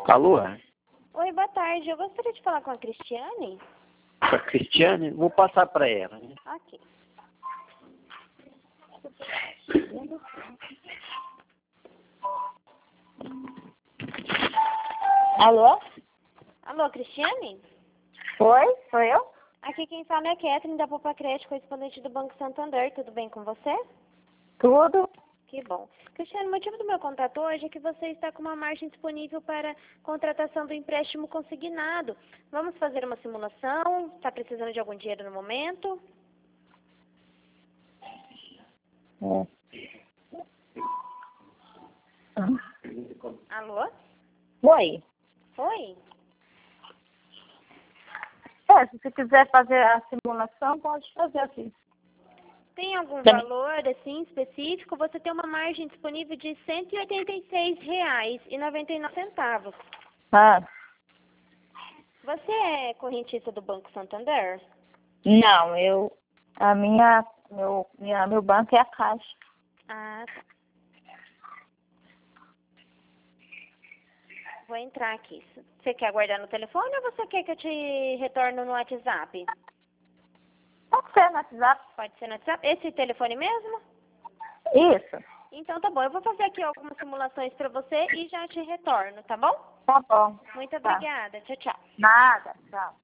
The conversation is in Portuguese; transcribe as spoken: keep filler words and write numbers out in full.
Alô? Oi, boa tarde. Eu gostaria de falar com a Cristiane. Com a Cristiane? Vou passar para ela. Né? Ok. Alô? Alô, Cristiane? Oi, sou eu? Aqui quem fala é a Catherine da Poupa Crédito, correspondente do Banco Santander. Tudo bem com você? Tudo? Que bom. Cristiane, o motivo do meu contato hoje é que você está com uma margem disponível para contratação do empréstimo consignado. Vamos fazer uma simulação? Está precisando de algum dinheiro no momento? É. Alô? Oi. Oi? É, se você quiser fazer a simulação, pode fazer assim. Tem algum Também. valor assim específico? Você tem uma margem disponível de cento e oitenta e seis reais e noventa e nove centavos. Ah, Você é correntista do Banco Santander? não, eu... A minha... Meu, minha, meu banco é a Caixa. Ah, tá. Vou entrar aqui. Você quer aguardar no telefone ou você quer que eu te retorne no WhatsApp? Pode ser no WhatsApp? Pode ser no WhatsApp? Esse telefone mesmo? Isso. Então tá bom, eu vou fazer aqui algumas simulações pra você e já te retorno, tá bom? Tá bom. Muito Tá. obrigada. Tchau, tchau. Nada, tchau.